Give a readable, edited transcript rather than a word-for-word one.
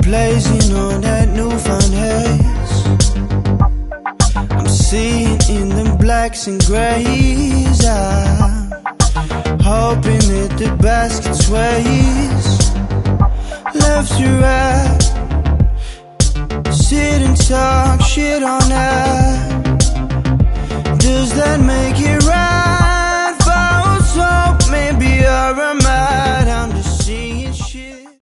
blazing on that newfound haze. I'm seeing in the blacks and greys. I'm hoping that the basket sways left to right. Sit and talk shit on that. Does that